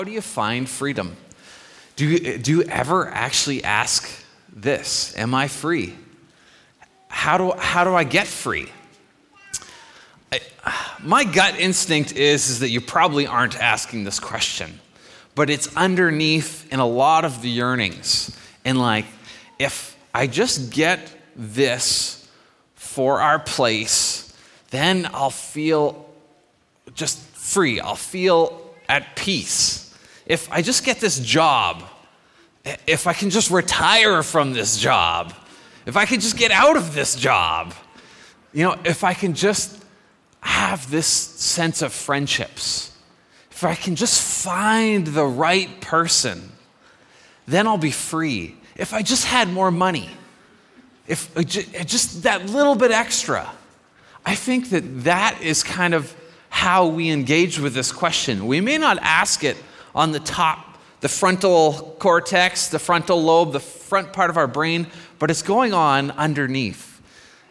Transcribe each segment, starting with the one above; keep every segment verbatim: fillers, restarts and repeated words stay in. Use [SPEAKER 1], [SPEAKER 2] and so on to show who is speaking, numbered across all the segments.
[SPEAKER 1] How do you find freedom? Do you, do you ever actually ask this? Am I free? How do, how do I get free? I, my gut instinct is, is that you probably aren't asking this question, but it's underneath in a lot of the yearnings. And like, if I just get this for our place, then I'll feel just free. I'll feel at peace. If I just get this job, if I can just retire from this job, if I can just get out of this job, you know, if I can just have this sense of friendships, if I can just find the right person, then I'll be free. If I just had more money, if just that little bit extra, I think that that is kind of how we engage with this question. We may not ask it on the top, the frontal cortex, the frontal lobe, the front part of our brain, but it's going on underneath.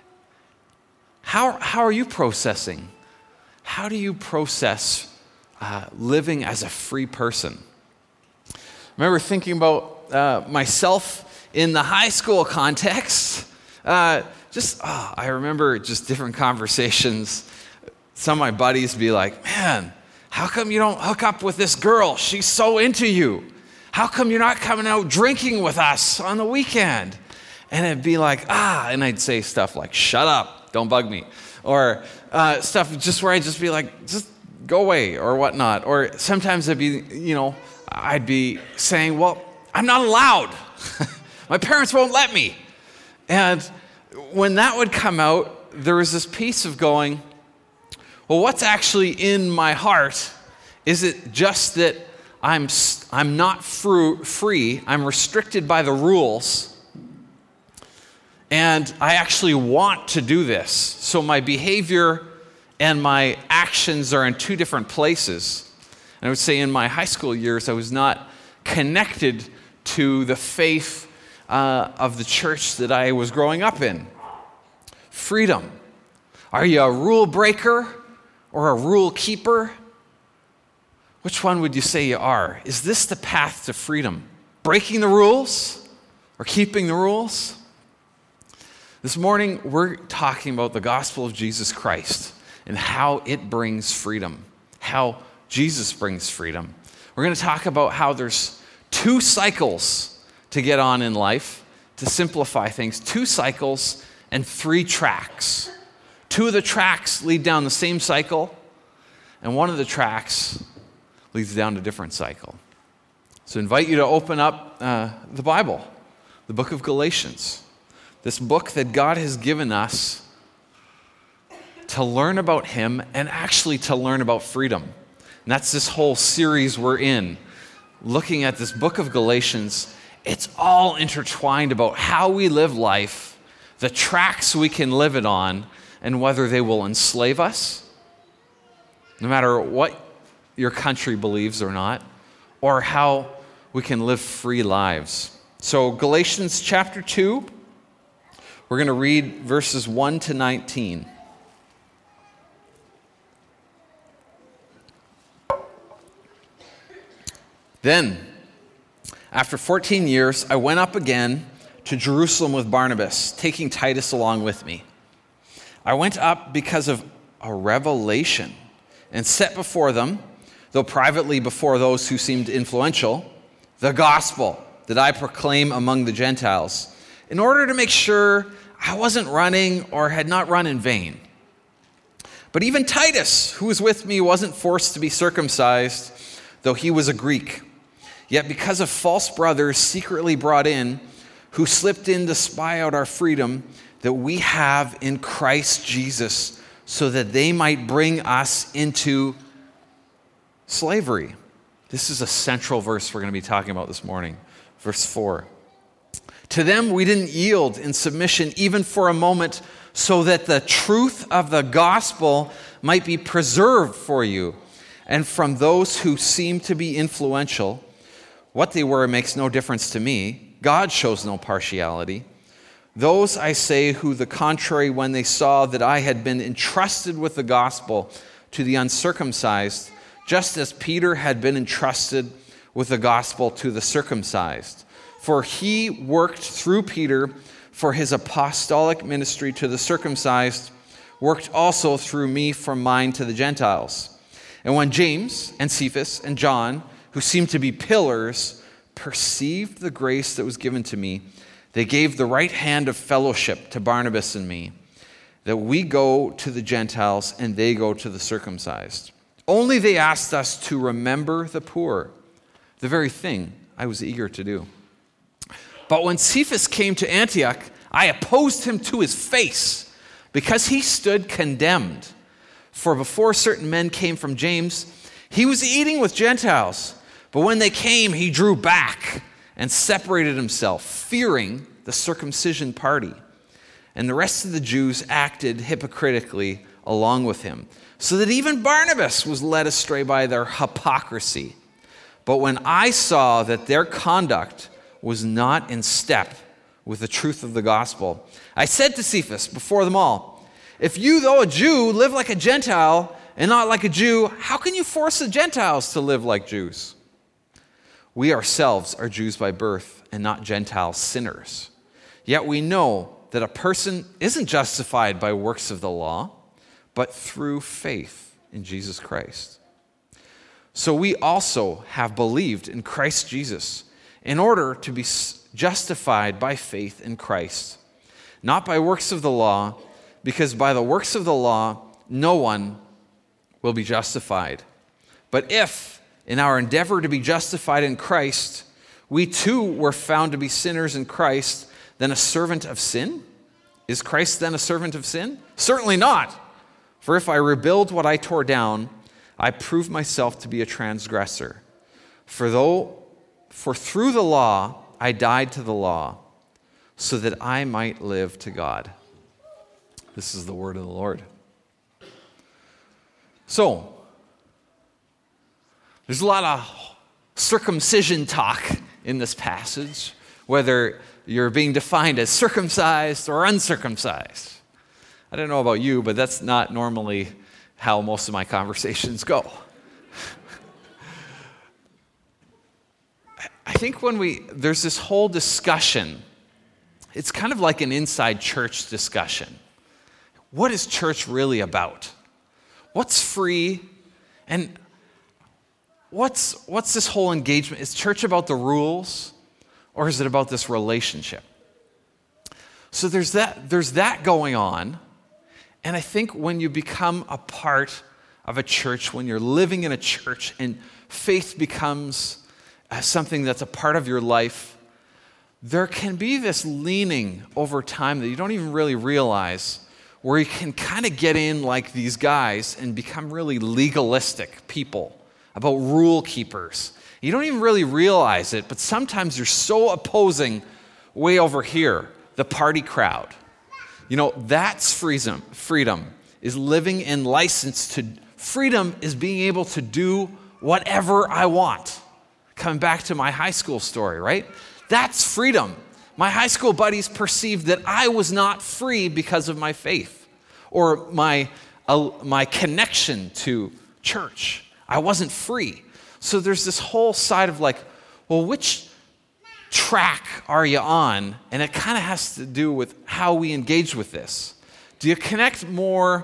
[SPEAKER 1] How, how are you processing? How do you process uh, living as a free person? I remember thinking about uh, myself in the high school context. Uh, just, oh, I remember just different conversations. Some of my buddies be like, man, how come you don't hook up with this girl? She's so into you. How come you're not coming out drinking with us on the weekend? And it'd be like, ah, and I'd say stuff like, shut up, don't bug me. Or uh, stuff just where I'd just be like, just go away or whatnot. Or sometimes I'd be, you know, I'd be saying, well, I'm not allowed. My parents won't let me. And when that would come out, there was this piece of going, well, what's actually in my heart? Is it just that I'm I'm not free, I'm restricted by the rules, and I actually want to do this? So my behavior and my actions are in two different places. And I would say in my high school years, I was not connected to the faith uh, of the church that I was growing up in. Freedom. Are you a rule breaker or a rule keeper? Which one would you say you are? Is this the path to freedom? Breaking the rules or keeping the rules? This morning, we're talking about the gospel of Jesus Christ and how it brings freedom, how Jesus brings freedom. We're going to talk about how there's two cycles to get on in life, to simplify things, two cycles and three tracks. Two of the tracks lead down the same cycle, and one of the tracks leads down a different cycle. So I invite you to open up uh, the Bible, the book of Galatians, this book that God has given us to learn about Him and actually to learn about freedom. And that's this whole series we're in, looking at this book of Galatians. It's all intertwined about how we live life, the tracks we can live it on, and whether they will enslave us, no matter what your country believes or not, or how we can live free lives. So Galatians chapter two, we're going to read verses one to nineteen. Then, after fourteen years, I went up again to Jerusalem with Barnabas, taking Titus along with me. I went up because of a revelation and set before them, though privately before those who seemed influential, the gospel that I proclaim among the Gentiles, in order to make sure I wasn't running or had not run in vain. But even Titus, who was with me, wasn't forced to be circumcised, though he was a Greek. Yet because of false brothers secretly brought in, who slipped in to spy out our freedom that we have in Christ Jesus, so that they might bring us into slavery. This is a central verse we're going to be talking about this morning. Verse four. To them we didn't yield in submission even for a moment, so that the truth of the gospel might be preserved for you. And from those who seem to be influential, what they were makes no difference to me. God shows no partiality. Those, I say, who the contrary, when they saw that I had been entrusted with the gospel to the uncircumcised, just as Peter had been entrusted with the gospel to the circumcised. For he worked through Peter for his apostolic ministry to the circumcised, worked also through me for mine to the Gentiles. And when James and Cephas and John, who seemed to be pillars, perceived the grace that was given to me, they gave the right hand of fellowship to Barnabas and me, that we go to the Gentiles and they go to the circumcised. Only they asked us to remember the poor, the very thing I was eager to do. But when Cephas came to Antioch, I opposed him to his face, because he stood condemned. For before certain men came from James, he was eating with Gentiles. But when they came, he drew back and separated himself, fearing the circumcision party. And the rest of the Jews acted hypocritically along with him, so that even Barnabas was led astray by their hypocrisy. But when I saw that their conduct was not in step with the truth of the gospel, I said to Cephas before them all, if you, though a Jew, live like a Gentile and not like a Jew, how can you force the Gentiles to live like Jews? We ourselves are Jews by birth and not Gentile sinners. Yet we know that a person isn't justified by works of the law, but through faith in Jesus Christ. So we also have believed in Christ Jesus in order to be justified by faith in Christ, not by works of the law, because by the works of the law, no one will be justified. But if, in our endeavor to be justified in Christ, we too were found to be sinners in Christ, then a servant of sin? Is Christ then a servant of sin? Certainly not. For if I rebuild what I tore down, I prove myself to be a transgressor. For though, for through the law I died to the law, so that I might live to God. This is the word of the Lord. So, there's a lot of circumcision talk in this passage, whether you're being defined as circumcised or uncircumcised. I don't know about you, but that's not normally how most of my conversations go. I think when we, there's this whole discussion, it's kind of like an inside church discussion. What is church really about? What's free? And what's, what's this whole engagement? Is church about the rules, or is it about this relationship? So there's that, there's that going on. And I think when you become a part of a church, when you're living in a church and faith becomes uh, something that's a part of your life, there can be this leaning over time that you don't even really realize, where you can kind of get in like these guys and become really legalistic people, about rule keepers. You don't even really realize it, but sometimes you're so opposing way over here, the party crowd. You know, that's freedom. Freedom is living in license to, freedom is being able to do whatever I want. Coming back to my high school story, right? That's freedom. My high school buddies perceived that I was not free because of my faith or my, uh, my connection to church. I wasn't free. So there's this whole side of like, well, which track are you on? And it kind of has to do with how we engage with this. Do you connect more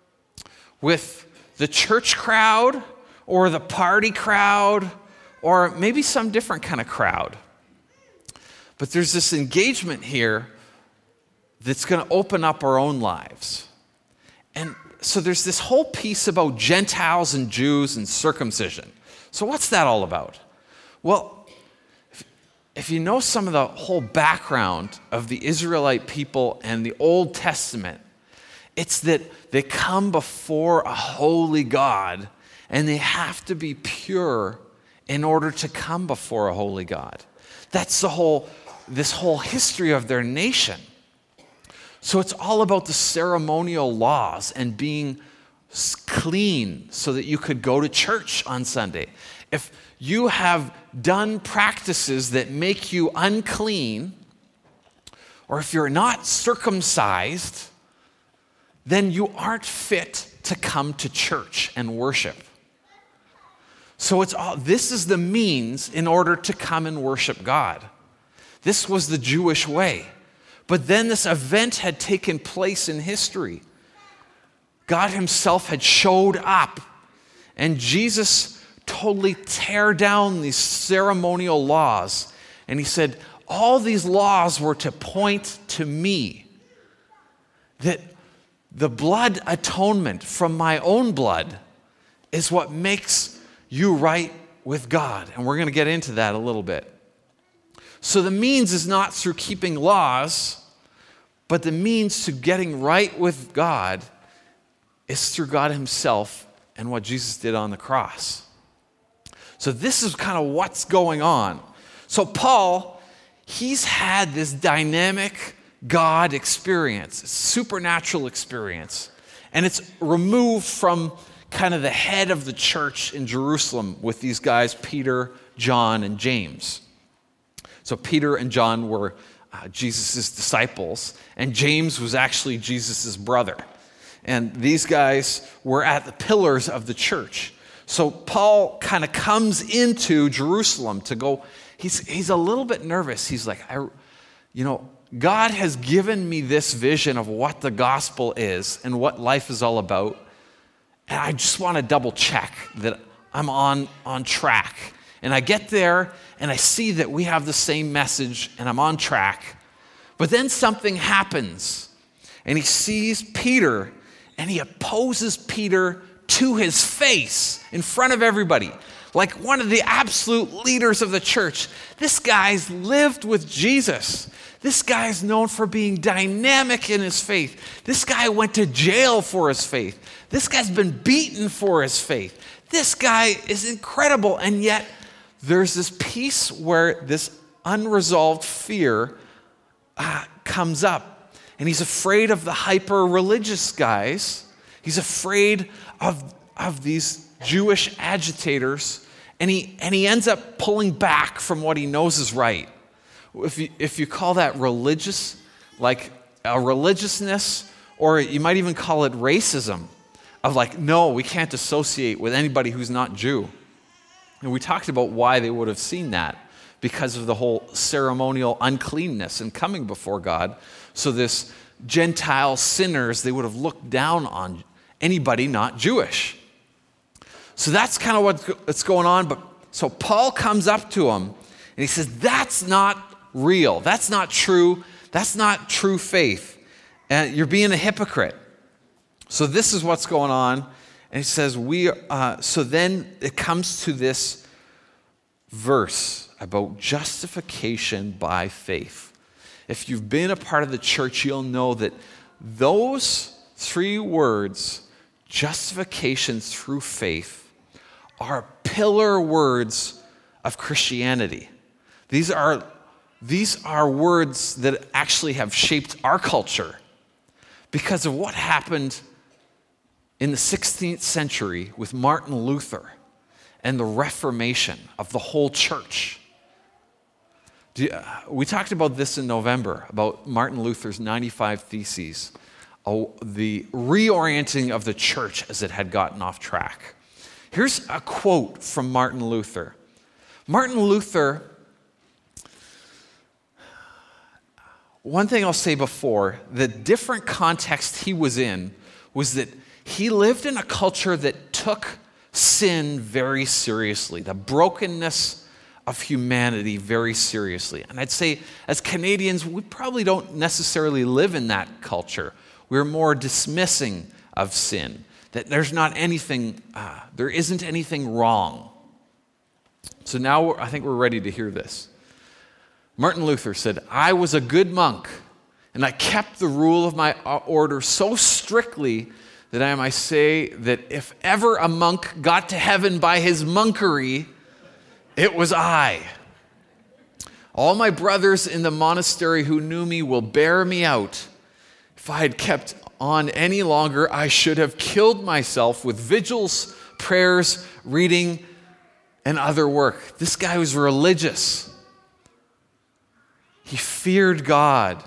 [SPEAKER 1] with the church crowd or the party crowd or maybe some different kind of crowd? But there's this engagement here that's going to open up our own lives. And so there's this whole piece about Gentiles and Jews and circumcision. So what's that all about? Well, if, if you know some of the whole background of the Israelite people and the Old Testament, it's that they come before a holy God and they have to be pure in order to come before a holy God. That's the whole, this whole history of their nation. So it's all about the ceremonial laws and being clean so that you could go to church on Sunday. If you have done practices that make you unclean, or if you're not circumcised, then you aren't fit to come to church and worship. So it's all, this is the means in order to come and worship God. This was the Jewish way. But then this event had taken place in history. God himself had showed up, and Jesus totally tear down these ceremonial laws. And he said, all these laws were to point to me. That the blood atonement from my own blood is what makes you right with God. And we're going to get into that a little bit. So the means is not through keeping laws, but the means to getting right with God is through God himself and what Jesus did on the cross. So this is kind of what's going on. So Paul, he's had this dynamic God experience, supernatural experience, and it's removed from kind of the head of the church in Jerusalem with these guys, Peter, John, and James. So Peter and John were uh, Jesus' disciples, and James was actually Jesus' brother. And these guys were at the pillars of the church. So Paul kind of comes into Jerusalem to go, he's, he's a little bit nervous. He's like, I, you know, God has given me this vision of what the gospel is and what life is all about. And I just want to double check that I'm on, on track. And I get there and I see that we have the same message and I'm on track. But then something happens and he sees Peter and he opposes Peter to his face in front of everybody. Like one of the absolute leaders of the church. This guy's lived with Jesus. This guy's known for being dynamic in his faith. This guy went to jail for his faith. This guy's been beaten for his faith. This guy is incredible, and yet there's this piece where this unresolved fear uh, comes up, and he's afraid of the hyper-religious guys. He's afraid of, of these Jewish agitators, and he, and he ends up pulling back from what he knows is right. If you, if you call that religious, like a religiousness, or you might even call it racism, of like, no, we can't associate with anybody who's not Jew. And we talked about why they would have seen that, because of the whole ceremonial uncleanness and coming before God. So this Gentile sinners, they would have looked down on anybody not Jewish. So that's kind of what's going on. But so Paul comes up to him and he says, that's not real. That's not true. That's not true faith. And you're being a hypocrite. So this is what's going on. And he says, we. Uh, so then it comes to this verse about justification by faith. If you've been a part of the church, you'll know that those three words, justification through faith, are pillar words of Christianity. These are, these are words that actually have shaped our culture because of what happened in the sixteenth century with Martin Luther and the Reformation of the whole church. Do you, uh, we talked about this in November, about Martin Luther's ninety-five Theses, uh, the reorienting of the church as it had gotten off track. Here's a quote from Martin Luther. Martin Luther, one thing I'll say before, the different context he was in was that he lived in a culture that took sin very seriously, the brokenness of humanity very seriously. And I'd say as Canadians, we probably don't necessarily live in that culture. We're more dismissing of sin, that there's not anything, uh, there isn't anything wrong. So now I think we're ready to hear this. Martin Luther said, I was a good monk, and I kept the rule of my order so strictly that I might say that if ever a monk got to heaven by his monkery, it was I. All my brothers in the monastery who knew me will bear me out. If I had kept on any longer, I should have killed myself with vigils, prayers, reading, and other work. This guy was religious. He feared God.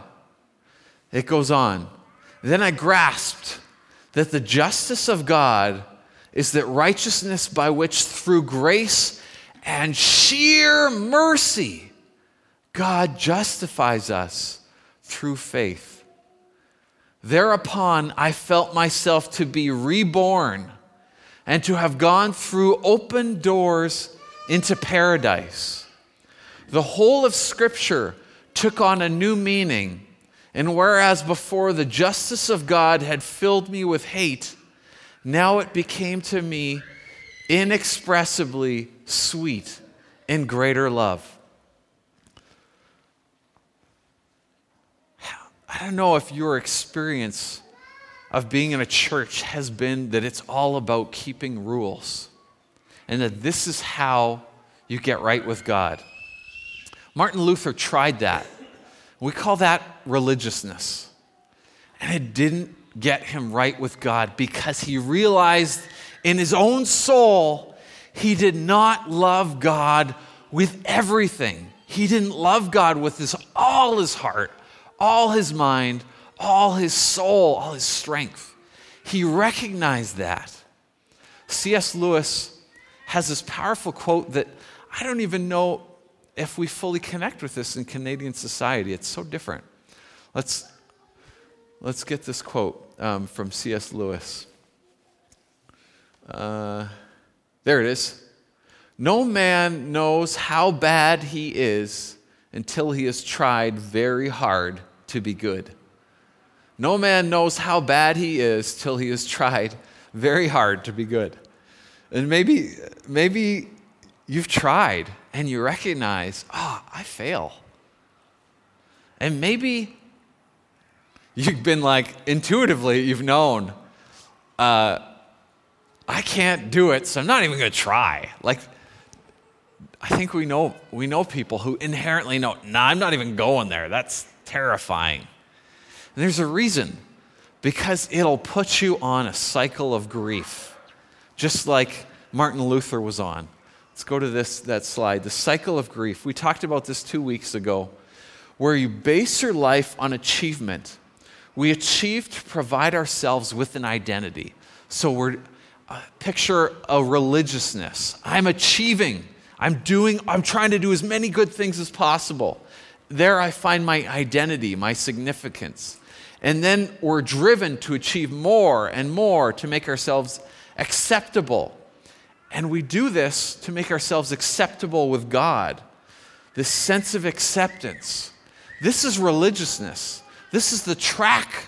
[SPEAKER 1] It goes on. Then I grasped that the justice of God is that righteousness by which through grace and sheer mercy God justifies us through faith. Thereupon I felt myself to be reborn and to have gone through open doors into paradise. The whole of Scripture took on a new meaning, and whereas before the justice of God had filled me with hate, now it became to me inexpressibly sweet in greater love. I don't know if your experience of being in a church has been that it's all about keeping rules and that this is how you get right with God. Martin Luther tried that. We call that religiousness. And it didn't get him right with God because he realized in his own soul he did not love God with everything. He didn't love God with his, all his heart, all his mind, all his soul, all his strength. He recognized that. C S Lewis has this powerful quote that I don't even know if we fully connect with this in Canadian society. It's so different. Let's, let's get this quote um, from C S Lewis. Uh, there it is. No man knows how bad he is until he has tried very hard to be good. No man knows how bad he is till he has tried very hard to be good. And maybe, maybe you've tried and you recognize, oh, I fail. And maybe you've been like, intuitively, you've known, uh, I can't do it, so I'm not even going to try. Like, I think we know we know people who inherently know, nah, I'm not even going there. That's terrifying. And there's a reason. Because it'll put you on a cycle of grief, just like Martin Luther was on. Let's go to this that slide. The cycle of grief. We talked about this two weeks ago, where you base your life on achievement. We achieve to provide ourselves with an identity. So we're uh, picture a religiousness. I'm achieving. I'm doing, I'm trying to do as many good things as possible. There I find my identity, my significance. And then we're driven to achieve more and more to make ourselves acceptable. And we do this to make ourselves acceptable with God. This sense of acceptance. This is religiousness. This is the track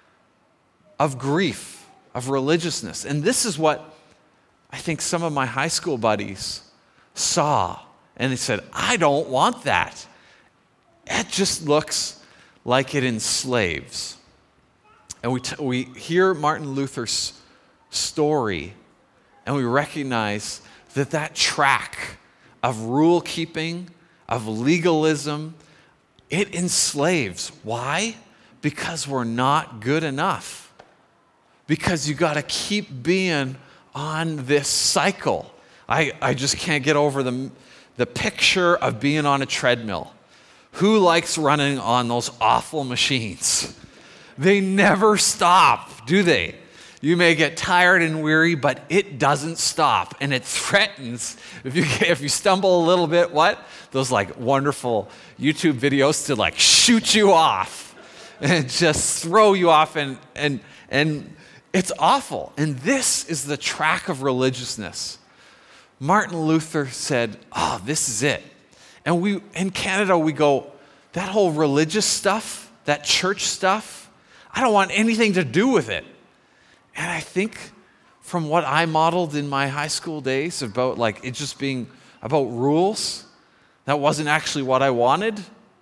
[SPEAKER 1] of grief, of religiousness. And this is what I think some of my high school buddies saw, and they said, I don't want that. It just looks like it enslaves. And we, t- we hear Martin Luther's story, and we recognize that that track of rule keeping, of legalism, it enslaves. Why? Because we're not good enough. Because you got to keep being on this cycle. I, I just can't get over the, the picture of being on a treadmill. Who likes running on those awful machines? They never stop, do they? You may get tired and weary, but it doesn't stop. And it threatens, if you, if you stumble a little bit, what? Those like wonderful YouTube videos to like shoot you off and just throw you off, and, and, and it's awful. And this is the track of religiousness. Martin Luther said, oh, this is it. And we in Canada, we go, that whole religious stuff, that church stuff, I don't want anything to do with it. And I think from what I modeled in my high school days about like it just being about rules, that wasn't actually what I wanted,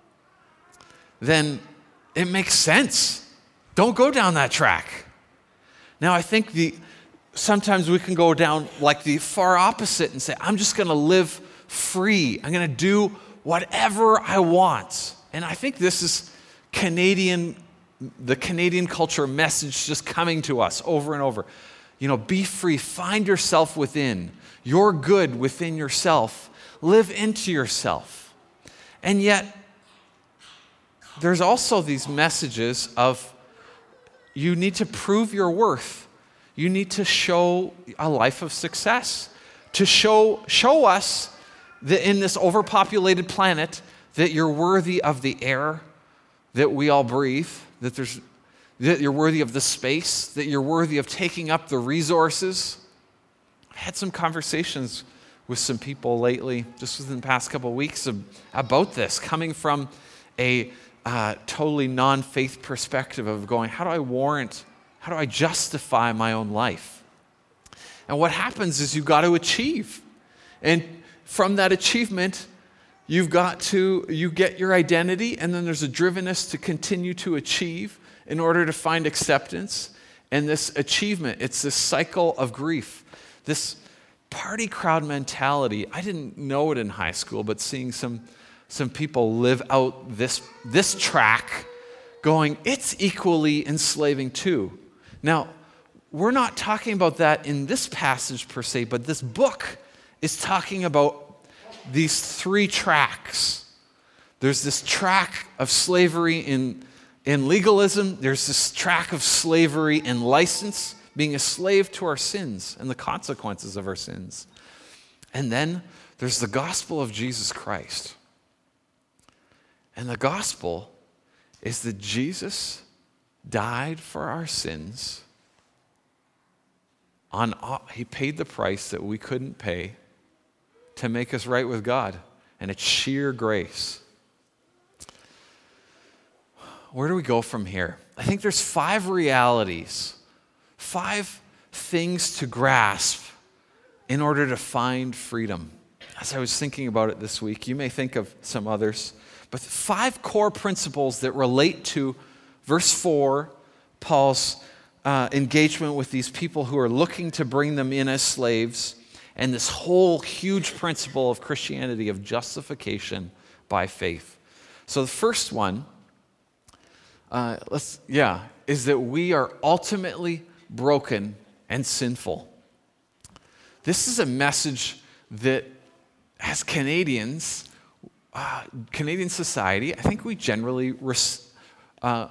[SPEAKER 1] then it makes sense. Don't go down that track. Now I think the sometimes we can go down like the far opposite and say, I'm just going to live free. I'm going to do whatever I want. And I think this is Canadian, the Canadian culture message just coming to us over and over. You know, be free. Find yourself within. You're good within yourself. Live into yourself. And yet, there's also these messages of you need to prove your worth. You need to show a life of success, to show, show us that in this overpopulated planet that you're worthy of the air that we all breathe, that there's that you're worthy of the space, that you're worthy of taking up the resources. I had some conversations with some people lately, just within the past couple of weeks, about this, coming from a uh, totally non-faith perspective of going, how do I warrant, how do I justify my own life? And what happens is you've got to achieve. And from that achievement, you've got to, you get your identity, and then there's a drivenness to continue to achieve in order to find acceptance. And this achievement, it's this cycle of grief, this party crowd mentality. I didn't know it in high school, but seeing some, some people live out this, this track, going, it's equally enslaving too. Now, we're not talking about that in this passage per se, but this book is talking about these three tracks. There's this track of slavery in, in legalism. There's this track of slavery in license, being a slave to our sins and the consequences of our sins. And then there's the gospel of Jesus Christ. And the gospel is that Jesus died for our sins. On, he paid the price that we couldn't pay to make us right with God. And it's sheer grace. Where do we go from here? I think there's five realities, five things to grasp in order to find freedom. As I was thinking about it this week, you may think of some others, but five core principles that relate to verse four, Paul's uh, engagement with these people who are looking to bring them in as slaves, and this whole huge principle of Christianity of justification by faith. So the first one, uh, let's yeah, is that we are ultimately broken and sinful. This is a message that, as Canadians, uh, Canadian society, I think we generally res- uh,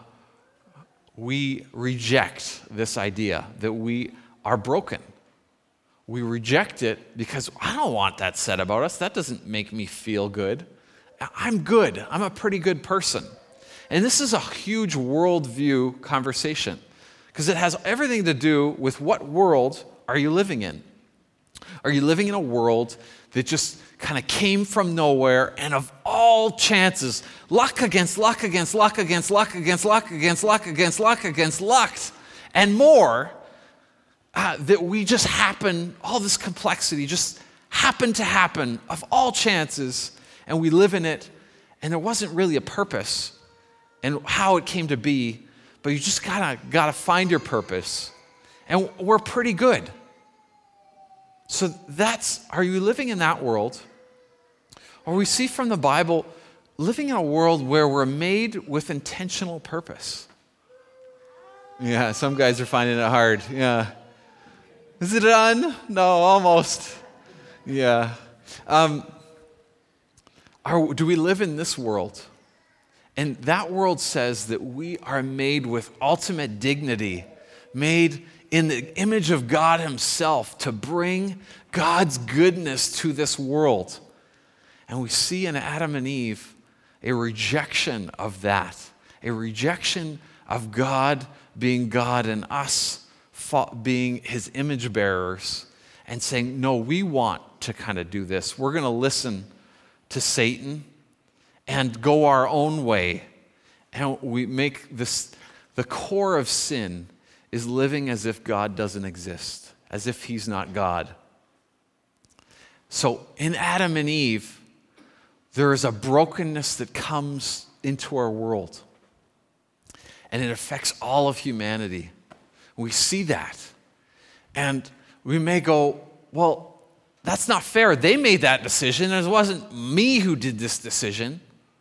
[SPEAKER 1] we reject this idea that we are broken. We reject it because I don't want that said about us. That doesn't make me feel good. I'm good. I'm a pretty good person. And this is a huge worldview conversation because it has everything to do with what world are you living in? Are you living in a world that just kind of came from nowhere and of all chances, luck against luck against luck against luck against luck against luck against luck against luck and more, Uh, that we just happen, all this complexity just happened to happen of all chances, and we live in it, and there wasn't really a purpose and how it came to be, but you just gotta gotta find your purpose, and we're pretty good. So that's, are you living in that world? Or we see from the Bible, living in a world where we're made with intentional purpose. Yeah, some guys are finding it hard, yeah. Is it done? No, almost. Yeah. Um, are, do we live in this world? And that world says that we are made with ultimate dignity, made in the image of God himself to bring God's goodness to this world. And we see in Adam and Eve a rejection of that, a rejection of God being God and us being his image bearers and saying, no, we want to kind of do this. We're going to listen to Satan and go our own way. And we make this, the core of sin is living as if God doesn't exist, as if he's not God. So in Adam and Eve, there is a brokenness that comes into our world. And it affects all of humanity. We see that. And we may go, well, that's not fair. They made that decision. It wasn't me who did this decision.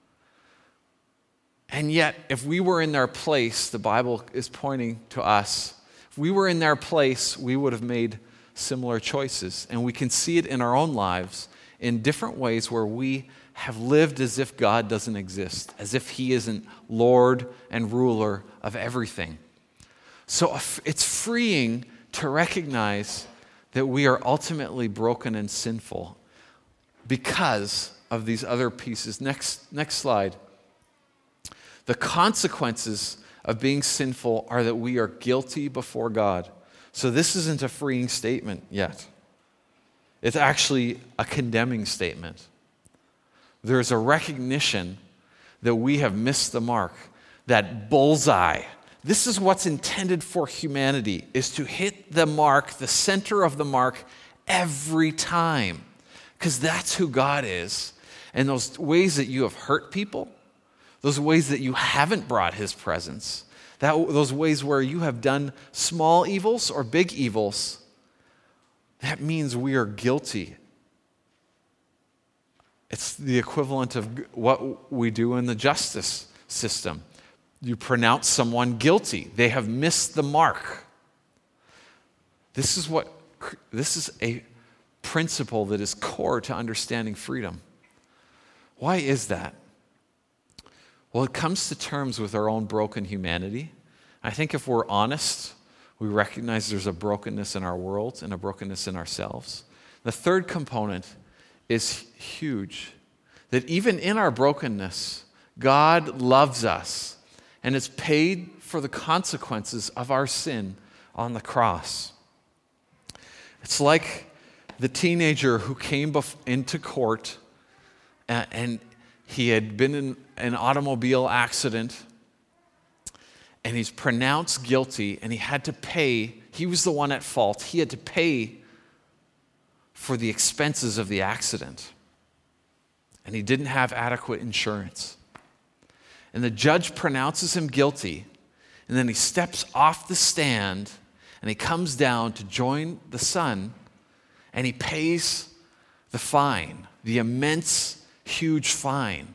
[SPEAKER 1] And yet, if we were in their place, the Bible is pointing to us, if we were in their place, we would have made similar choices. And we can see it in our own lives in different ways where we have lived as if God doesn't exist, as if he isn't Lord and ruler of everything. So it's freeing to recognize that we are ultimately broken and sinful because of these other pieces. Next, next slide. The consequences of being sinful are that we are guilty before God. So this isn't a freeing statement yet. It's actually a condemning statement. There's a recognition that we have missed the mark, that bullseye. This is what's intended for humanity, is to hit the mark, the center of the mark, every time. Because that's who God is. And those ways that you have hurt people, those ways that you haven't brought his presence, that, those ways where you have done small evils or big evils, that means we are guilty. It's the equivalent of what we do in the justice system. You pronounce someone guilty. They have missed the mark. This is what this is a principle that is core to understanding freedom. Why is that? Well, it comes to terms with our own broken humanity. I think if we're honest, we recognize there's a brokenness in our world and a brokenness in ourselves. The third component is huge, that even in our brokenness, God loves us and has paid for the consequences of our sin on the cross. It's like the teenager who came bef- into court and, and he had been in an automobile accident and he's pronounced guilty and he had to pay. He was the one at fault. He had to pay for the expenses of the accident. And he didn't have adequate insurance. And the judge pronounces him guilty. And then he steps off the stand and he comes down to join the son and he pays the fine, the immense, huge fine.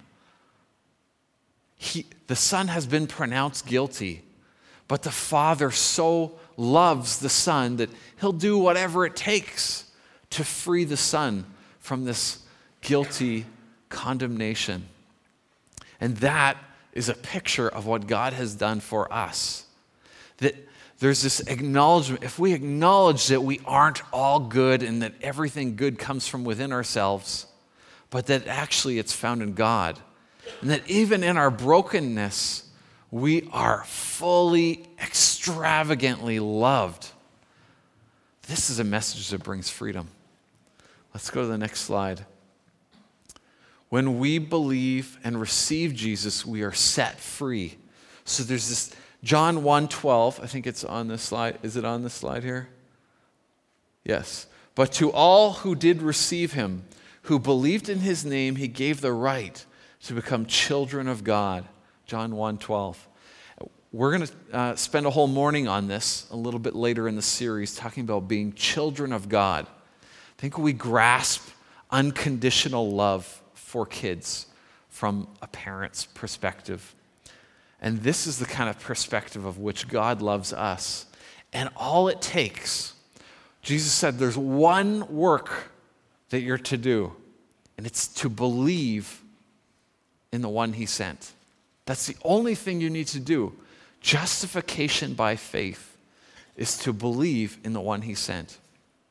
[SPEAKER 1] He, the son has been pronounced guilty, but the father so loves the son that he'll do whatever it takes to free the son from this guilty condemnation. And that is a picture of what God has done for us. That there's this acknowledgement, if we acknowledge that we aren't all good and that everything good comes from within ourselves, but that actually it's found in God, and that even in our brokenness, we are fully, extravagantly loved. This is a message that brings freedom. Let's go to the next slide. When we believe and receive Jesus, we are set free. So there's this John one twelve, I think it's on this slide. Is it on this slide here? Yes. But to all who did receive him, who believed in his name, he gave the right to become children of God. John one twelve. We're going to uh, spend a whole morning on this a little bit later in the series, talking about being children of God. I think we grasp unconditional love for kids from a parent's perspective. And this is the kind of perspective of which God loves us. And all it takes, Jesus said, there's one work that you're to do, and it's to believe in the one he sent. That's the only thing you need to do. Justification by faith is to believe in the one he sent.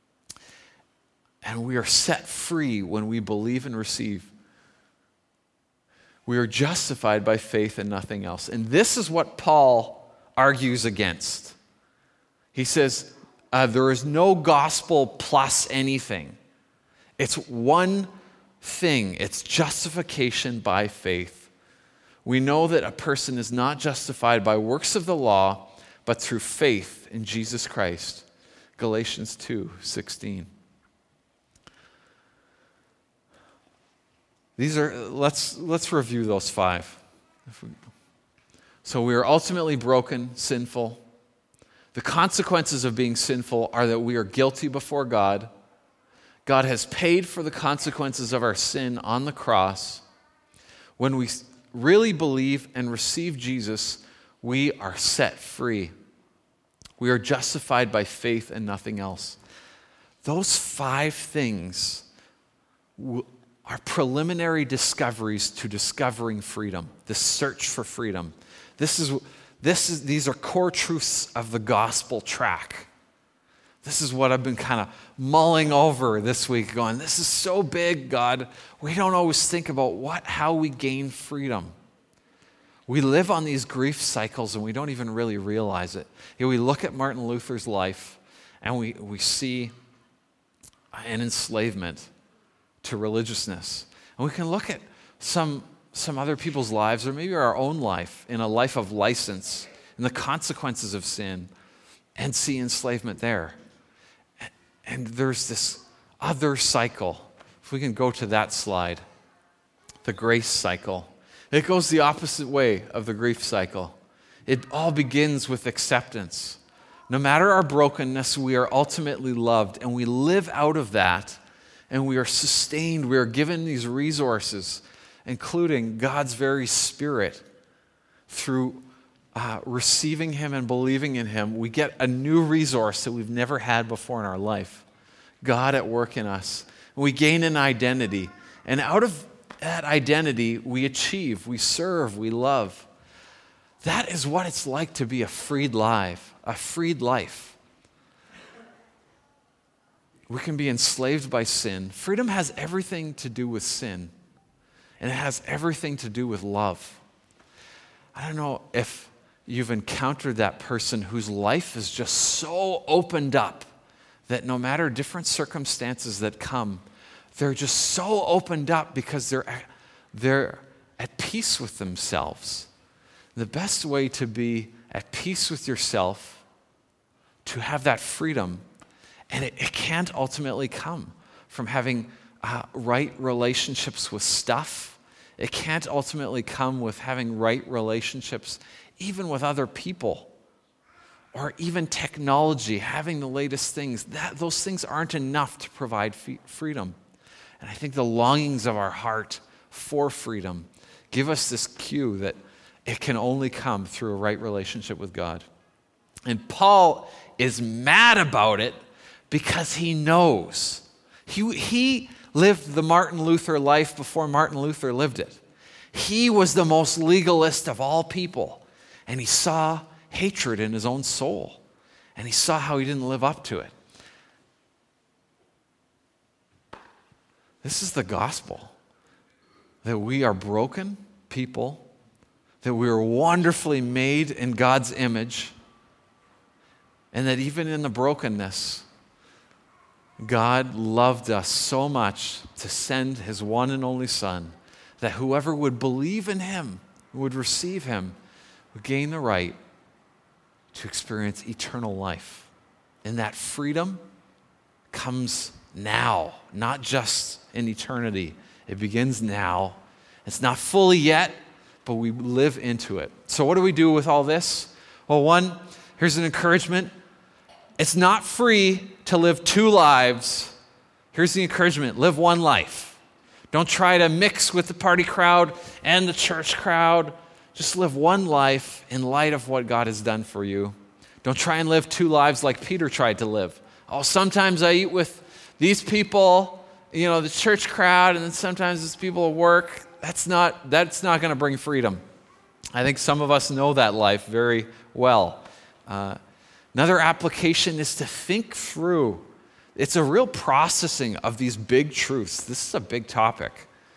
[SPEAKER 1] And we are set free when we believe and receive. We are justified by faith and nothing else. And this is what Paul argues against. He says, uh, there is no gospel plus anything. It's one thing. It's justification by faith. We know that a person is not justified by works of the law, but through faith in Jesus Christ. Galatians two sixteen. These are, let's, let's review those five. We, so we are ultimately broken, sinful. The consequences of being sinful are that we are guilty before God. God has paid for the consequences of our sin on the cross. When we really believe and receive Jesus, we are set free. We are justified by faith and nothing else. Those five things will are preliminary discoveries to discovering freedom, the search for freedom. This is, this is, these are core truths of the gospel track. This is what I've been kind of mulling over this week, going, this is so big, God. We don't always think about what, how we gain freedom. We live on these grief cycles and we don't even really realize it. You know, we look at Martin Luther's life and we, we see an enslavement to religiousness. And we can look at some, some other people's lives or maybe our own life in a life of license and the consequences of sin and see enslavement there. And there's this other cycle. If we can go to that slide, the grace cycle. It goes the opposite way of the grief cycle. It all begins with acceptance. No matter our brokenness, we are ultimately loved, and we live out of that, and we are sustained. We are given these resources, including God's very Spirit, through Uh, receiving Him and believing in Him. We get a new resource that we've never had before in our life. God at work in us. We gain an identity. And out of that identity, we achieve, we serve, we love. That is what it's like to be a freed life, a freed life. We can be enslaved by sin. Freedom has everything to do with sin. And it has everything to do with love. I don't know if you've encountered that person whose life is just so opened up that no matter different circumstances that come, they're just so opened up because they're at, they're at peace with themselves. The best way to be at peace with yourself, to have that freedom, and it, it can't ultimately come from having uh, right relationships with stuff. It can't ultimately come with having right relationships even with other people, or even technology, having the latest things. That, those things aren't enough to provide f- freedom. And I think the longings of our heart for freedom give us this cue that it can only come through a right relationship with God. And Paul is mad about it because he knows. He, he lived the Martin Luther life before Martin Luther lived it. He was the most legalist of all people. And he saw hatred in his own soul. And he saw how he didn't live up to it. This is the gospel. That we are broken people. That we are wonderfully made in God's image. And that even in the brokenness, God loved us so much to send His one and only Son, that whoever would believe in Him, would receive Him, would gain the right to experience eternal life. And that freedom comes now, not just in eternity. It begins now. It's not fully yet, but we live into it. So what do we do with all this? Well, one, here's an encouragement. It's not free to live two lives. Here's the encouragement. Live one life. Don't try to mix with the party crowd and the church crowd. Just live one life in light of what God has done for you. Don't try and live two lives like Peter tried to live. Oh, sometimes I eat with these people, you know, the church crowd, and then sometimes it's people at work. That's not, that's not going to bring freedom. I think some of us know that life very well. Uh, another application is to think through. It's a real processing of these big truths. This is a big topic.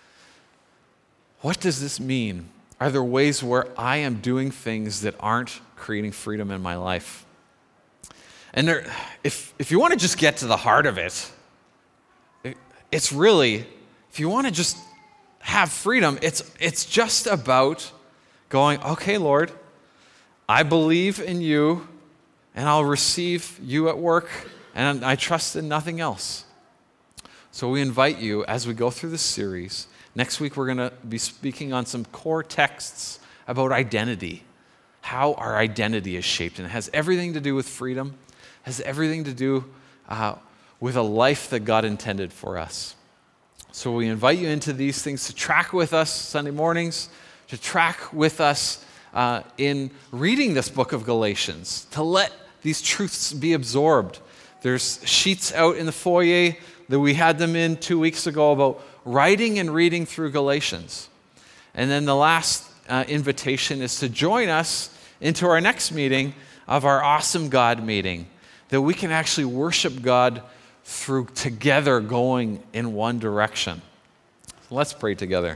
[SPEAKER 1] What does this mean? Are there ways where I am doing things that aren't creating freedom in my life? And there, if, if you want to just get to the heart of it, it it's really, if you want to just have freedom, it's, it's just about going, okay, Lord, I believe in you, and I'll receive you at work, and I trust in nothing else. So we invite you, as we go through this series, next week we're going to be speaking on some core texts about identity, how our identity is shaped, and it has everything to do with freedom, has everything to do uh, with a life that God intended for us. So we invite you into these things to track with us Sunday mornings, to track with us uh, in reading this book of Galatians, to let these truths be absorbed. There's sheets out in the foyer that we had them in two weeks ago about writing and reading through Galatians. And then the last uh, invitation is to join us into our next meeting of our Awesome God meeting. that we can actually worship God through together going in one direction. So let's pray together.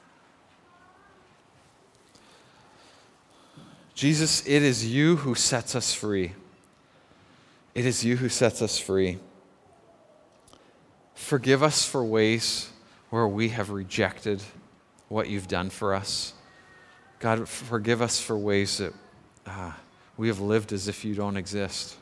[SPEAKER 1] Jesus, it is you who sets us free. It is you who sets us free. Forgive us for ways where we have rejected what you've done for us. God, forgive us for ways that uh, we have lived as if you don't exist.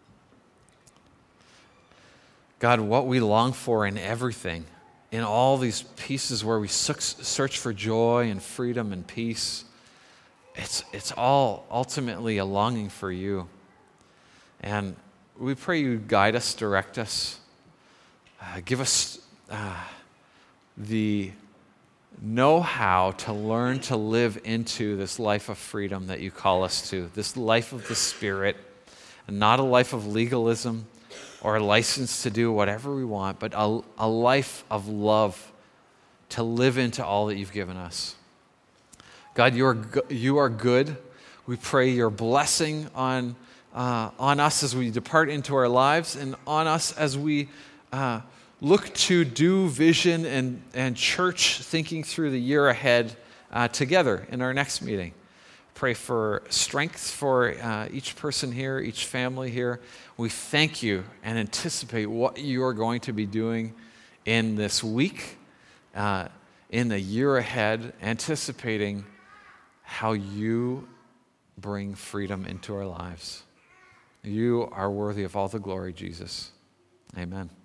[SPEAKER 1] God, what we long for in everything, in all these pieces where we search for joy and freedom and peace, it's, it's all ultimately a longing for you. And we pray you guide us, direct us, uh, give us uh, the know-how to learn to live into this life of freedom that you call us to, this life of the Spirit, and not a life of legalism or a license to do whatever we want, but a, a life of love to live into all that you've given us. God, you are, you are good. We pray your blessing on, uh, on us as we depart into our lives and on us as we uh, look to do vision and, and church thinking through the year ahead uh, together in our next meeting. Pray for strength for uh, each person here, each family here. We thank you and anticipate what you are going to be doing in this week, uh, in the year ahead, anticipating how you bring freedom into our lives. You are worthy of all the glory, Jesus. Amen.